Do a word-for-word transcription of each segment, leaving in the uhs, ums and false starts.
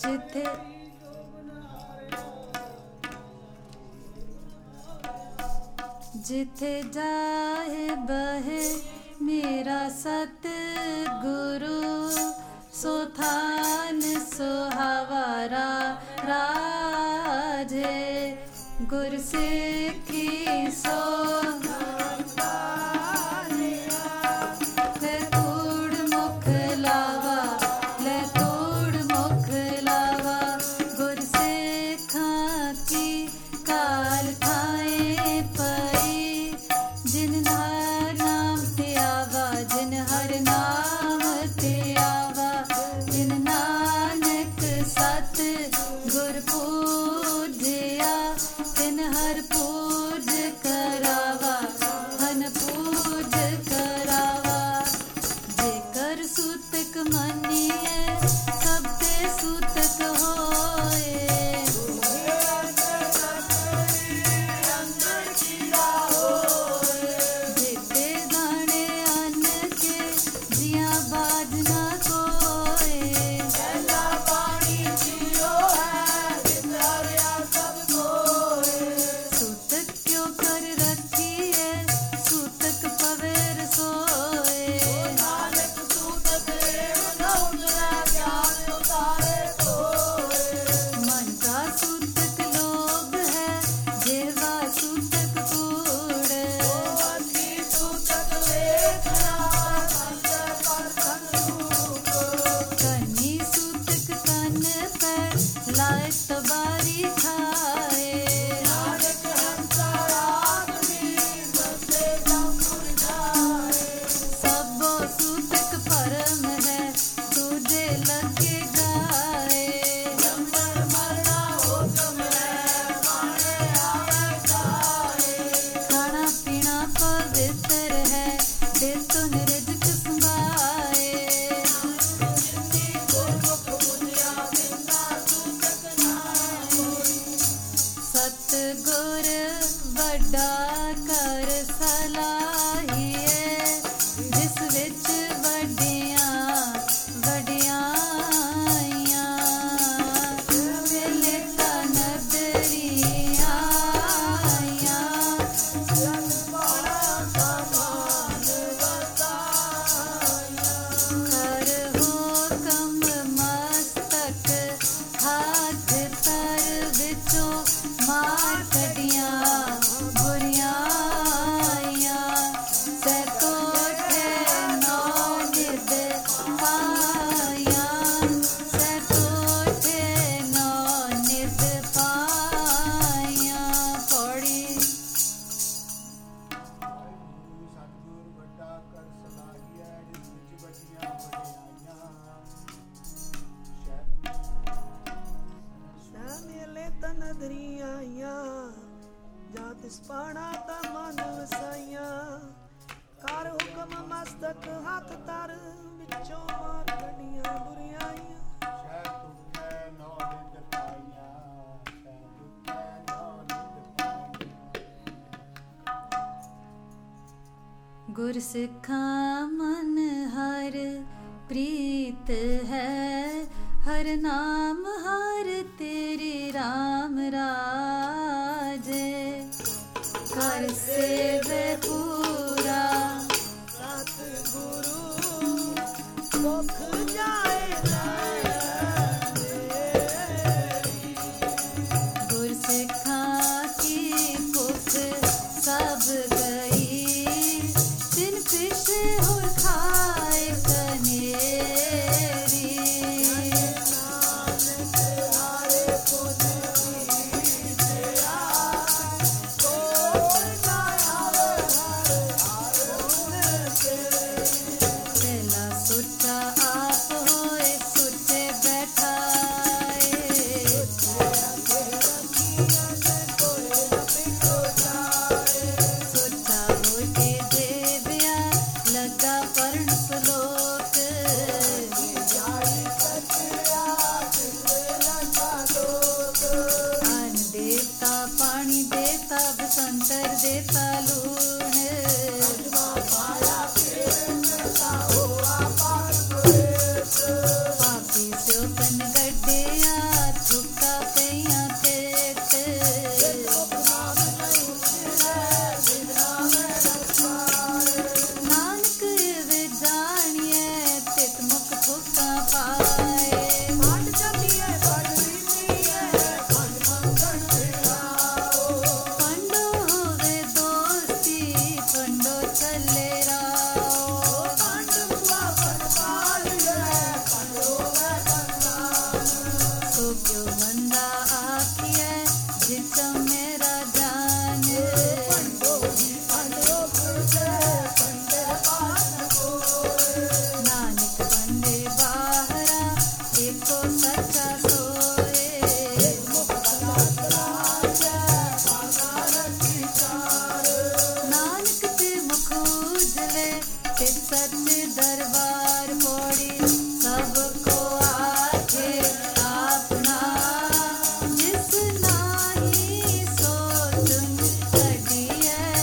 जिथे जिथे जाए बहे मेरा सतगुरु, सो थान सुहावरा राजे। गुर सिखी सो ले तोड़ मुख लावा, ले तोड़ मुख लावा। गुर सिखा की काल खाए पई, जिन हर नाम ते आवा, जिन हर नाम ते आवा। जिन नानक सत गुर पूजिया, तिन हर पूज करावा, हन पूज करावा। जेकर सूतक मनिए सब ते सूतक होए, जेते गाने अन्न के जिया बाज ना कोए। सूतक क्यों कर रखिए, सूतक पवेर सोए। मन का सूतक लोभ है, जेवा सूतक कूड़े। कन्नी सूतक कन पे लाए तबारी खाए। सबो सूतक परम है, तुझे लगे जाए। खाना पीना पवित्र है, दे तो निरजक संभाए। सतगुर वड्डा कर सलाहिए, जिस विच वड्डियां वड्डियाइयां। मिले ता नदरियां आइयां, कर हुक्म मस्तक हाथ तर विचों मार कटियां बुरियां आइयां। सैतोठे नौ निद पाइयां, सैतोठे नौ निद पाइयां। पौड़ी सतगुर ਵੱਡਾ ਕਰ ਸਲਾਹੀਐ, ਜਿਸ ਵਿੱਚ ਵੱਡੀਆਂ ਵਡਿਆਈਆਂ। ਮੇਲੇ ਤਾਂ ਨਦਰੀਆਂ ਆਈਆਂ, ਜਾਂ ਤਿਸ ਪਾਣਾ ਤਾਂ ਮਨ ਵਸਾਈਆਂ। ਕਰ ਹੁਕਮ ਮਸਤਕ ਹੱਥ ਤਰ, ਵਿੱਚੋਂ ਮਾਰ ਕੱਢੀਆਂ ਬੁਰੀਆਈਆਂ। ਸ਼ਹਿ ਤੁਖੈ ਨੌ ਨਿਤ ਪਾਈਆਂ, ਸ਼ਹਿ ਤੁਖੈ ਨੌ ਨਿਤ ਪਾਈਆਂ। गुर सिखा मन हर प्रीत है, हर नाम हर तेरी राम राजे। कर सेवे पूरा सतगुरु मुख जाए लाए। गुर सिखा की भुख सब गई, तिन पिछ होर खाए कनेरी। ਸੱਚਾ ਸੋਏ ਨਾਨਕ ਤੇ ਮੁਖ ਉਜਲੇ ਤੇ ਸੱਚ ਦਰਬਾਰ ਪੌੜੀ ਸਭ ਕੋ ਆਖੇ ਆਪਣਾ ਜਿਸ ਨਾਹੀ ਸੋਚਨ ਕਢੀਐ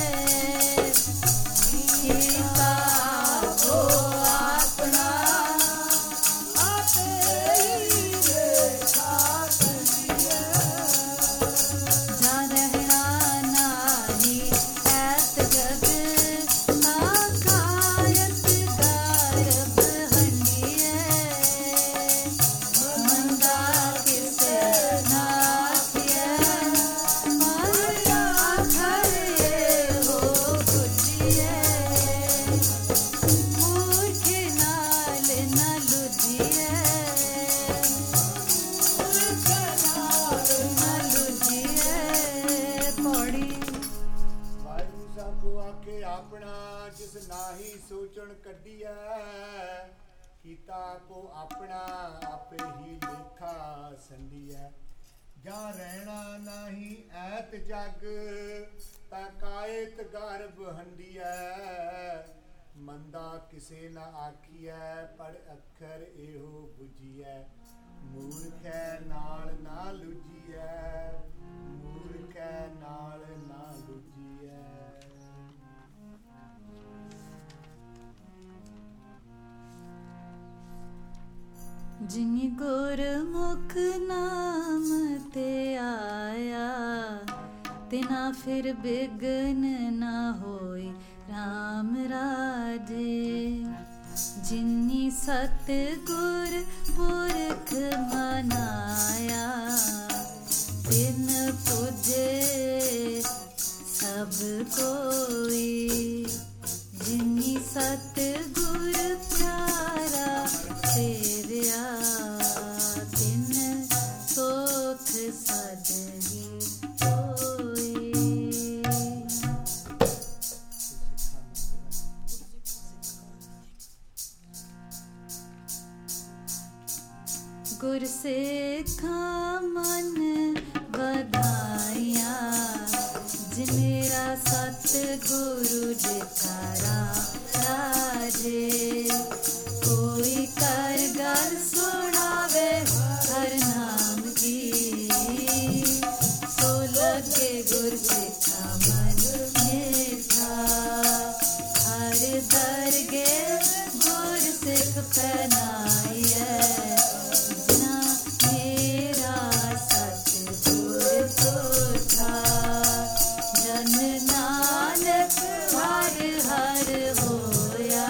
ਕੀਤਾ ਕੋ ਆਪਣਾ ਜਾ ਰਹਿਣਾ ਨਾਹੀ ਐਤ ਜਗ ਆਕਾਰਤ ਗਰਭ ਹੰਡੀਐ ਮੰਦਾ ਕਿਸੇ ਨਾਥੀਐ ਮਾਇਆ ਖਰੇ ਹੋ ਗੁਜੀਐ ਮੂਰਖ ਨਾਲ ਨਾ ਲੁਜੀਐ ਨਾ ਲੁਜੀਐ ਪੌੜੀ ਵਾਹਿਗੁਰੂ ਸਾਖੋ ਆਖੇ ਆਪਣਾ ਜਿਸ ਨਾਹੀ ਸੋਚਣ ਕੱਢੀਐ ਕੀਤਾ ਕੋ ਆਪਣਾ ਆਪੇ ਹੀ ਲੇਖਾ ਸੰਡੀਐ ਜਾਂ ਰਹਿਣਾ ਨਾਹੀ ਐਤ ਜਗ ਤਾਂ ਕਾਇਤ ਗਰਭ ਹੰਡੀਐ ਮੰਦਾ ਕਿਸੇ ਨਾ ਆਖੀਐ ਪਰ ਅੱਖਰ ਇਹੋ ਬੁਝੀਐ ਮੂਰਖੈ ਨਾਲ ਨਾ ਲੁਜੀਐ ਮੂਰਖੈ ਨਾਲ ਨਾ ਲੁਜੀਐ ਜਿਨੀ ਗੁਰਮੁਖ ਨਾਮ ਤੇ ਆਇਆ ਤਿਨਾ ਫਿਰ ਬਿਗਨ ਨਾ ਹੋਈ RAM ਰਾਜੇ ਜਿਨੀ ਸਤ ਗੁਰ ਪੁਰਖ ਮਨਾਇਆ ਤਿਨ ਪੁਜੇ ਸਭ ਕੋਈ ਜਿਨੀ ਸਤ ਗੁਰ ਪਿਆਰਾ ਸੇਵਿਆ ਤਿਨ ਸੋਖ ਸਦਹੀ ਹੋਈ ਗੁਰ ਸੇਖਾਂ ਮਨ ਵਧਾਈਆਂ ਜਿਨੇਰਾ ਸਤ ਗੁਰੂ ਦਿਖਾਰਾ ਰਾਜੇ ਕੋਈ ਕਰ ਗੱਲ ਸੁਣਾਵੇ ਹਰ ਨਾਮ ਕੀ ਸੋ ਲਗੇ ਗੁਰ ਸਿੱਖਾ ਮਨ ਮੇਠਾ ਹਰ ਦਰਗੇ ਗੁਰ ਸਿੱਖ ਪਹਿਨਾਈਐ ਜਿਨਾ ਮੇਰਾ ਸਤ ਗੁਰ ਸੋਠਾ ਜਨ ਨਾਨਕ ਹਰ ਹਰ ਹੋਇਆ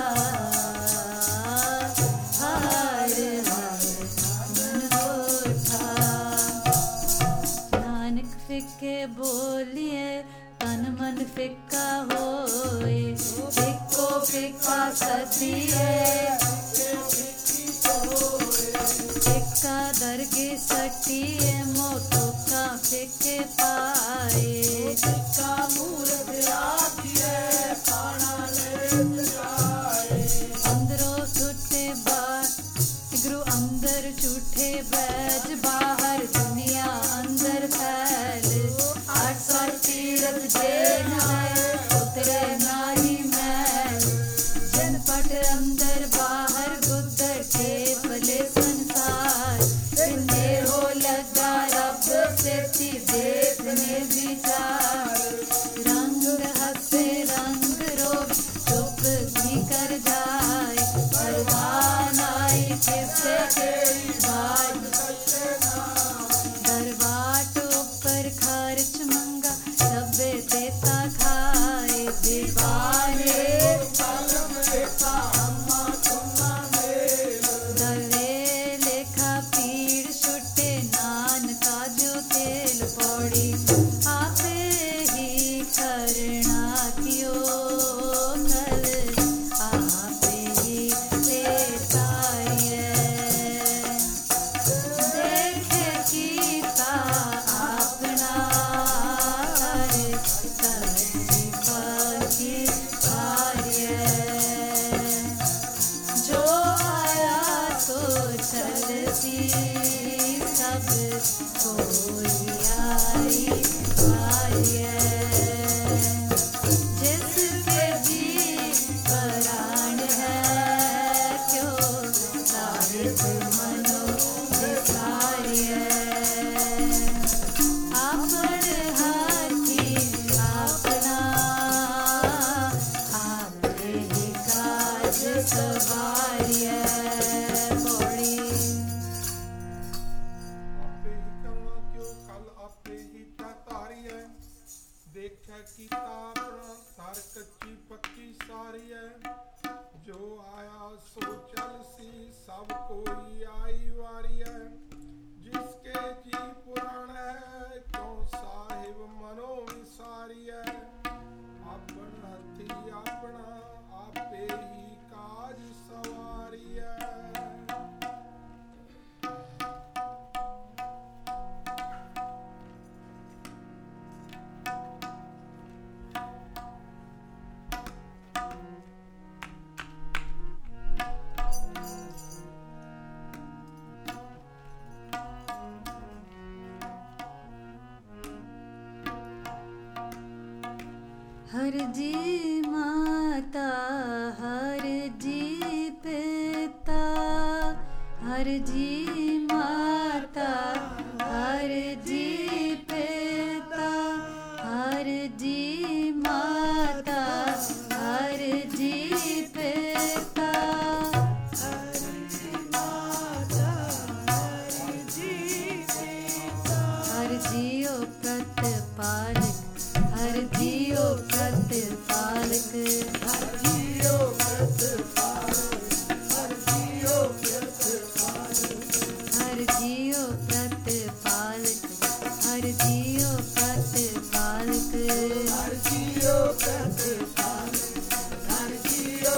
ਹਰ ਹਰ ਮਨ ਹੋਠਾ ਨਾਨਕ ਫਿੱਕੇ ਬੋਲੀਏ ਤਨ ਮਨ ਫਿੱਕਾ ਹੋਏ ਫਿੱਕੋ ਫਿੱਕਾ ਸਤੀਏ ਫਿੱਕਾ ਦਰਗੇ ਸਟੀਏ ਮੋਤੋ ਕਾ ਫਿੱਕੇ ਪਾਏ ਫਿੱਕਾ ਮੂਰਖ ਆਖੀਏ ਪਾਣਾ ਲੈ ਜਾਏ ਅੰਦਰੋਂ ਛੁੱਟੇ ਬਾਹਰ ਗੁਰੂ ਅੰਦਰ ਝੂਠੇ ਬੈਜ ਬਾਹਰ ਦੁਨੀਆ ਅੰਦਰ ਫੈਲ ਅੱਠ ਸੌ ਤੀਰਥ ਜੇ ਨਾਏ ਉਤਰੇ ਨਾਹੀ ਮੈਲ ਜਨ ਪਟ ਅੰਦਰ ਬਾਹਰ ਗੁੱਦਰ ਕੇ ਭਲੇ ਸੰਸਾਰ ਤਿੰਨੇ ਹੋ ਲੱਗਾ ਰੱਬ ਸੇਤੀ ਦੇਖਨੇ ਵਿਚਾਰ ਰੰਗ ਹੱਸੇ ਰੰਗ ਰੋਗ ਚੁੱਪ ਵੀ ਕਰ ਜਾਏ ਪਰਵਾਹ ਨਾਈ ਕਿਸੇ ਕੇ ਬਾਜ सवारिए आपन हाथी अपना आपे ही काज सवारिए पौड़ी आपे ही करना क्यों कल आपे ही क्या तारी है देखा कीता अपना तार कच्ची पक्की सारी है जो आया सो चल सी सब कोई आई वारी है जिसके जी पुराण है क्यों साहिब मनो विसारी है अपन हथी अपना आपे ही काज सवारी है हर जी माता हर जी पिता हर जी माता हर जी पिता हर जी माता हर जी पिता हर जी माता हर जी पिता हर जियो प्रतिपालक हर जियो प्रतिपालक हर जियो प्रतिपालक हर जियो प्रतिपालक हर जियो प्रतिपालक हर जियो प्रतिपालक हर जियो प्रतिपालक हर जियो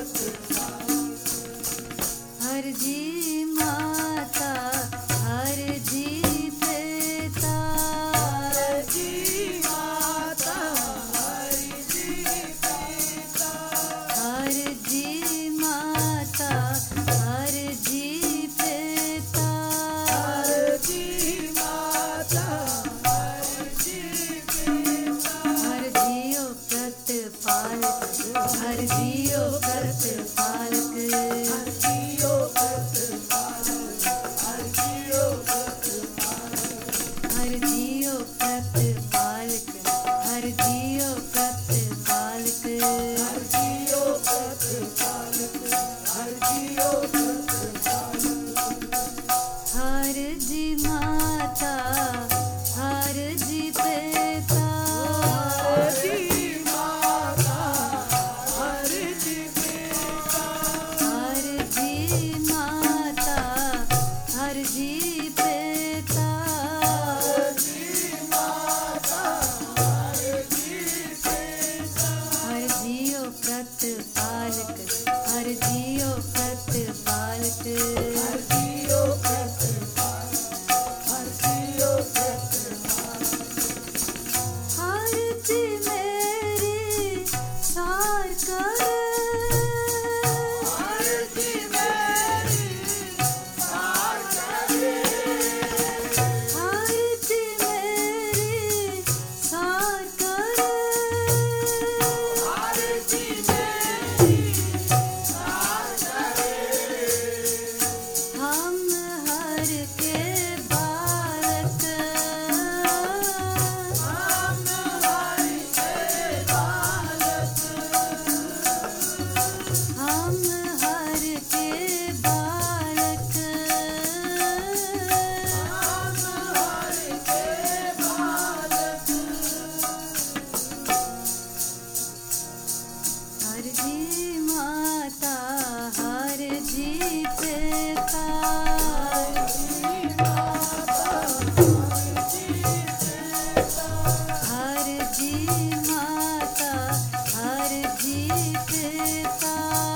प्रतिपालक हर जी माता हर जी पिता हर जी माता हर जी पिता हर जी माता हर जी पिता हर जी माता हर जी पिता हर जियो प्रतिपालक हर जियो प्रतिपालक हर जियो प्रतिपालक हर जियो प्रतिपालक हर जियो प्रतिपालक हर जियो प्रतिपालक हर जियो प्रतिपालक हर जियो प्रतिपालक हर जी माता हर जी पिता हर जी माता हर जी पिता हर जी माता हर जी पिता हर जी माता हर जी पिता हर जियो प्रतिपालक हर जियो प्रतिपालक हर जियो प्रतिपालक हर जियो प्रतिपालक हर जी मेरी सार कर हर जी मेरी सार करे हर जी मेरी सार कर हर जी मेरी सार करे हम हर के बालक हम हर के बालक हम हर के बालक हम हर के बालक हर जी माता हर जी पिता हर जी माता हर जी पिता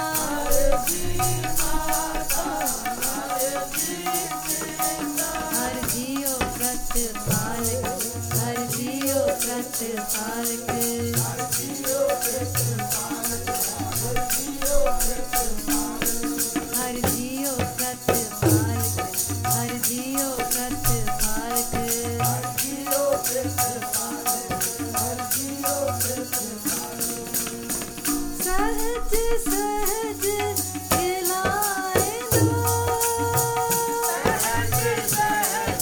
हर जियो प्रतिपालक हर जियो प्रतिपालक हर जियो प्रतिपालक हर जियो प्रतिपालक हर जियो प्रतिपालक सहज सहज खिलाए दो सहज सहज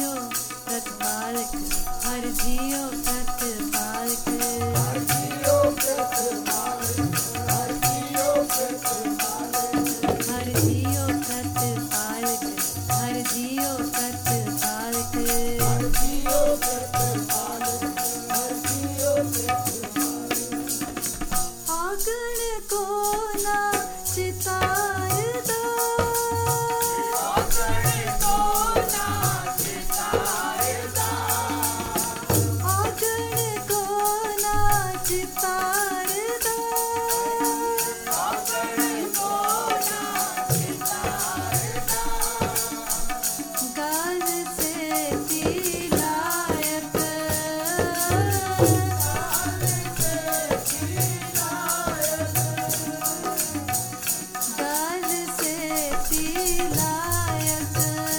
जियो प्रतिपालक हर जियो प्रतिपालक हर जियो प्रतिपालक हर जियो प्रतिपालक हर जियो प्रतिपालक हर जियो प्रतिपालक हर जियो प्रतिपालक हर जियो प्रतिपालक आगण को ना चितारदा आगण को ना चितारदा आगण को ना चितारदा आगण को ना चितारदा गाल से तिलायत गाल से तिलायत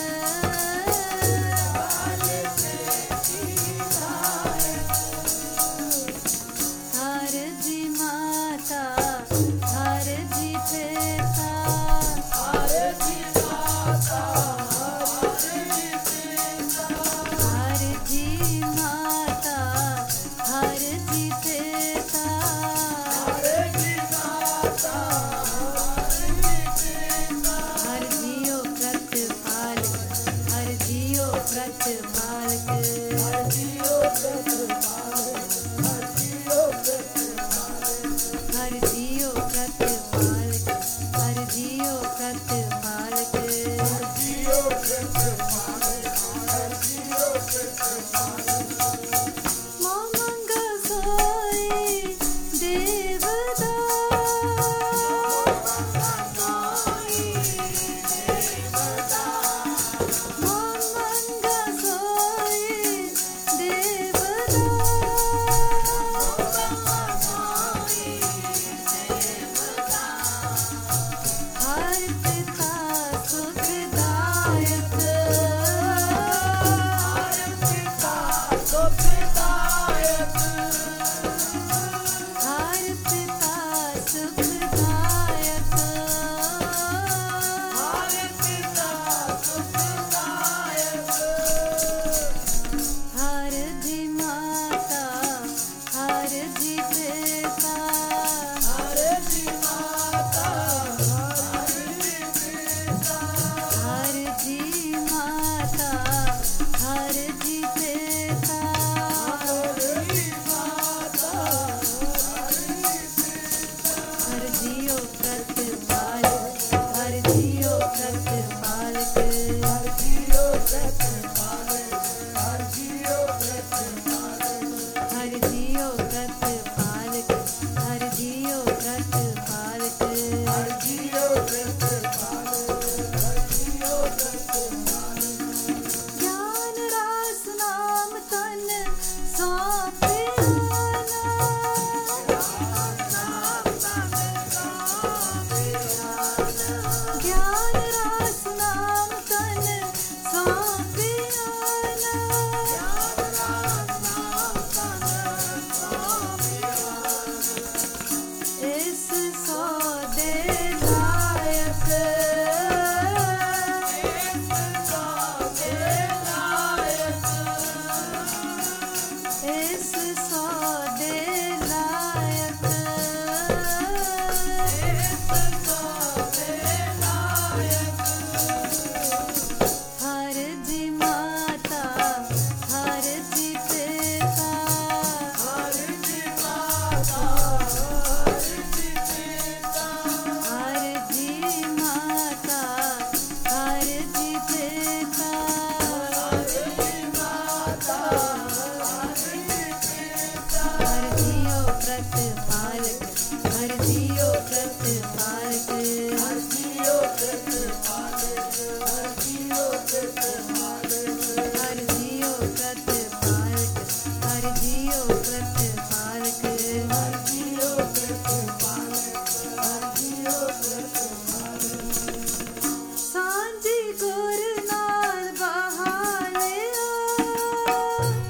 हर जी माता हर जी पिता हर जी माता हर जी पिता हर जी माता हर जी पिता हर जी माता हर जी पिता हर जियो प्रतिपालक हर जियो प्रतिपालक हर जियो प्रतिपालक हर जियो प्रतिपालक हर जियो प्रतिपालक हर जियो प्रतिपालक हर जियो प्रतिपालक हर जियो प्रतिपालक मोमंग सोई देवदा मोमंग सोई देवदा हर पिता सुखदायक हर पिता सुखदायक हर पिता सुखदायक हर पिता सुखदायक हर जी माता हर जी पिता हर जी माता हर जी पिता हर जी माता हर जी पिता हर जी माता हर जियो प्रतिपालक हर जियो प्रतिपालक हर जियो प्रतिपालक हर जियो प्रतिपालक हर जियो प्रतिपालक हर जियो प्रतिपालक हर जियो प्रतिपालक हर जियो प्रतिपालक ज्ञान रास नाम तन सौंपियाना ज्ञान रास नाम तन सौंपियाना इस सौदे लायक इस सौदे लायक हर जी माता हर जी पिता हर जी माता हर जी पिता हर जी माता हर जी पिता हर जी माता हर जी पिता हर जियो प्रतिपालक हर जियो प्रतिपालक हर जियो प्रतिपालक हर जियो प्रतिपालक हर जियो प्रतिपालक हर जियो प्रतिपालक हर जियो प्रतिपालक हर जियो प्रतिपालक सांझी गुर नाल बहालिया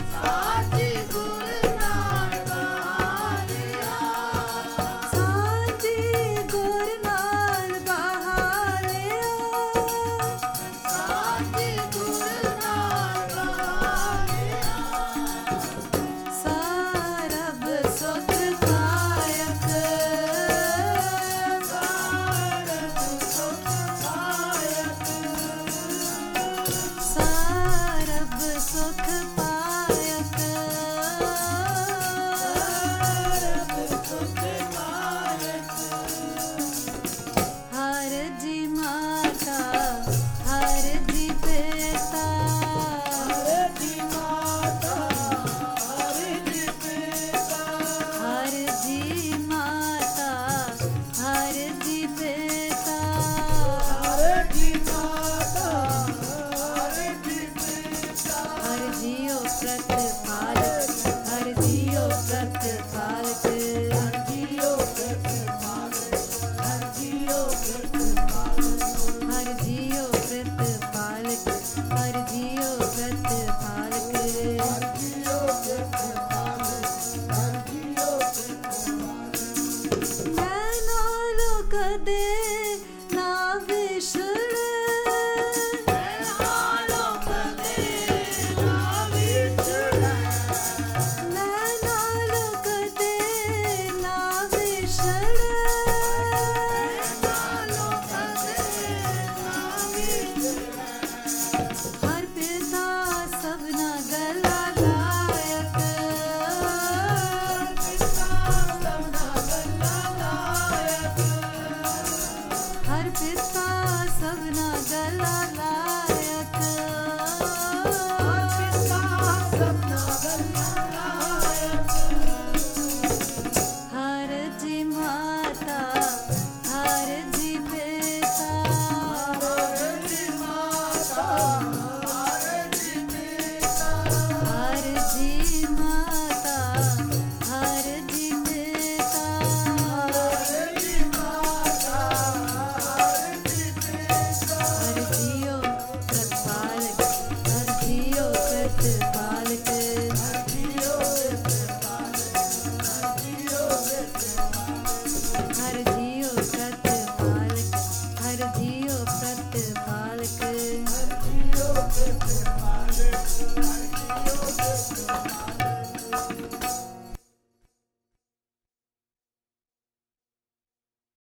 सुख पायक हर जी माता हर जी पिता हर जी माता हर जी पिता हर जी माता हर जी पिता हर जी माता हर जी पिता हर जियो प्रतिपालक